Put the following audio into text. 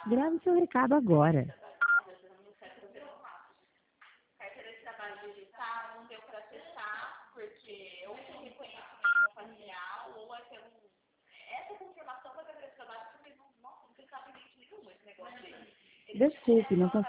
Grave seu recado agora. Carteira de trabalho digital não deu para acessar, porque ou tem reconhecimento facial, ou é pelo. Essa confirmação da carteira de trabalho, porque não tem cabimento nenhum esse negócio dele. Desculpe, não consigo.